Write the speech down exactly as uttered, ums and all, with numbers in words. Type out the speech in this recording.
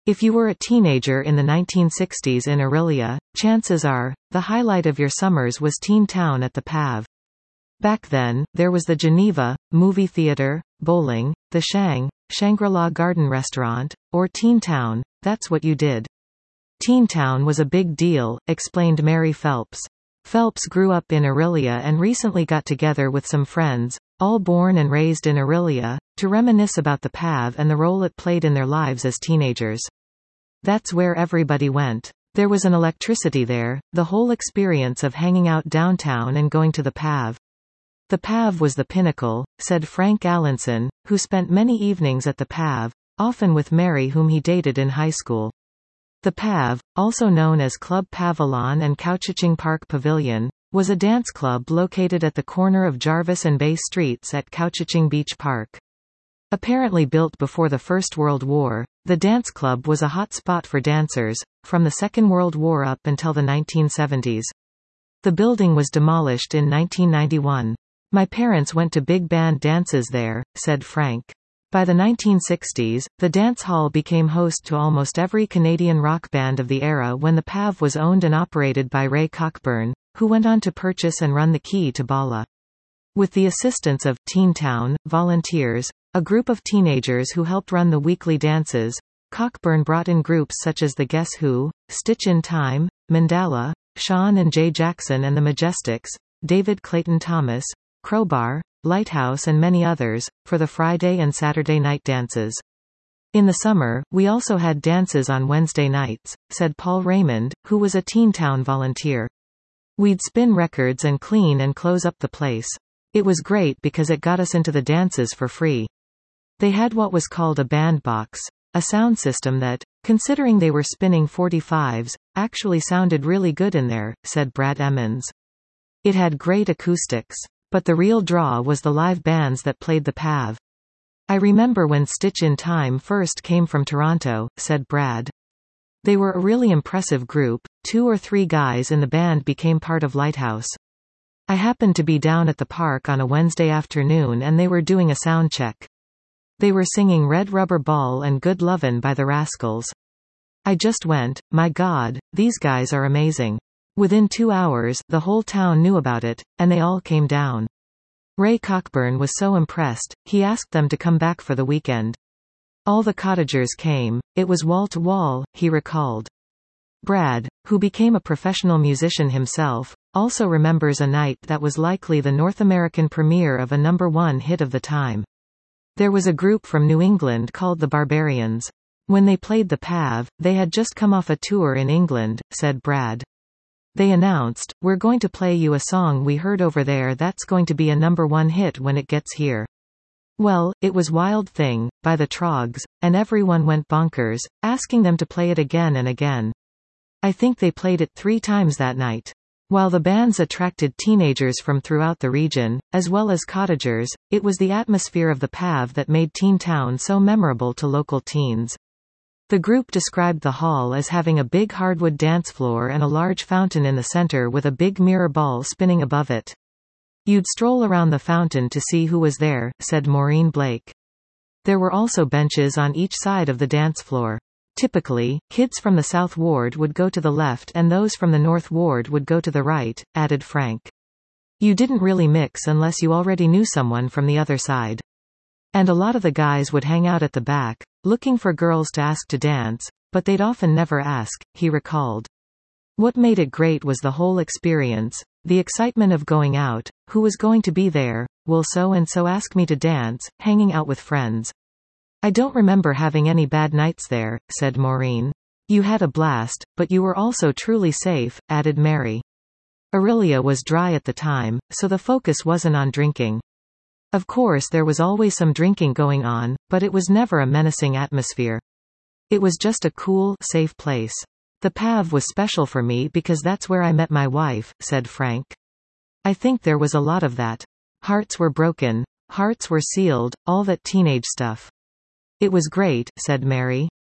If you were a teenager in the nineteen sixties in Orillia, chances are, the highlight of your summers was Teen Town at the P A V. Back then, there was the Geneva, movie theater, bowling, the Shang, Shangri-La Garden restaurant, or Teen Town, that's what you did. Teen Town was a big deal, explained Mary Phelps. Phelps grew up in Orillia and recently got together with some friends, all born and raised in Orillia, to reminisce about the P A V and the role it played in their lives as teenagers. That's where everybody went. There was an electricity there, the whole experience of hanging out downtown and going to the P A V. The P A V was the pinnacle, said Frank Allenson, who spent many evenings at the P A V, often with Mary whom he dated in high school. The P A V, also known as Club Pavilion and Couchiching Park Pavilion, was a dance club located at the corner of Jarvis and Bay Streets at Couchiching Beach Park. Apparently built before the First World War, the dance club was a hot spot for dancers, from the Second World War up until the nineteen seventies. The building was demolished in nineteen ninety-one. My parents went to big band dances there, said Frank. By the nineteen sixties, the dance hall became host to almost every Canadian rock band of the era when the P A V was owned and operated by Ray Cockburn, who went on to purchase and run the Key to Bala. With the assistance of Teen Town volunteers, a group of teenagers who helped run the weekly dances, Cockburn brought in groups such as the Guess Who, Stitch in Time, Mandala, Sean and Jay Jackson and the Majestics, David Clayton Thomas, Crowbar, Lighthouse and many others, for the Friday and Saturday night dances. In the summer, we also had dances on Wednesday nights, said Paul Raymond, who was a Teen Town volunteer. We'd spin records and clean and close up the place. It was great because it got us into the dances for free. They had what was called a band box, a sound system that, considering they were spinning forty-fives, actually sounded really good in there, said Brad Emmons. It had great acoustics. But the real draw was the live bands that played the P A V. I remember when Stitch in Time first came from Toronto, said Brad. They were a really impressive group, two or three guys in the band became part of Lighthouse. I happened to be down at the park on a Wednesday afternoon and they were doing a sound check. They were singing Red Rubber Ball and Good Lovin' by the Rascals. I just went, my God, these guys are amazing. Within two hours, the whole town knew about it, and they all came down. Ray Cockburn was so impressed, he asked them to come back for the weekend. All the cottagers came, it was wall to wall, he recalled. Brad, who became a professional musician himself, also remembers a night that was likely the North American premiere of a number one hit of the time. There was a group from New England called the Barbarians. When they played the P A V, they had just come off a tour in England, said Brad. They announced, we're going to play you a song we heard over there that's going to be a number one hit when it gets here. Well, it was Wild Thing, by the Troggs, and everyone went bonkers, asking them to play it again and again. I think they played it three times that night. While the bands attracted teenagers from throughout the region, as well as cottagers, it was the atmosphere of the P A V that made Teen Town so memorable to local teens. The group described the hall as having a big hardwood dance floor and a large fountain in the center with a big mirror ball spinning above it. You'd stroll around the fountain to see who was there, said Maureen Blake. There were also benches on each side of the dance floor. Typically, kids from the South Ward would go to the left and those from the North Ward would go to the right, added Frank. You didn't really mix unless you already knew someone from the other side. And a lot of the guys would hang out at the back, looking for girls to ask to dance, but they'd often never ask, he recalled. What made it great was the whole experience, the excitement of going out, who was going to be there, will so-and-so ask me to dance, hanging out with friends. I don't remember having any bad nights there, said Maureen. You had a blast, but you were also truly safe, added Mary. Orillia was dry at the time, so the focus wasn't on drinking. Of course there was always some drinking going on, but it was never a menacing atmosphere. It was just a cool, safe place. The P A V was special for me because that's where I met my wife, said Frank. I think there was a lot of that. Hearts were broken, hearts were sealed, all that teenage stuff. It was great, said Mary.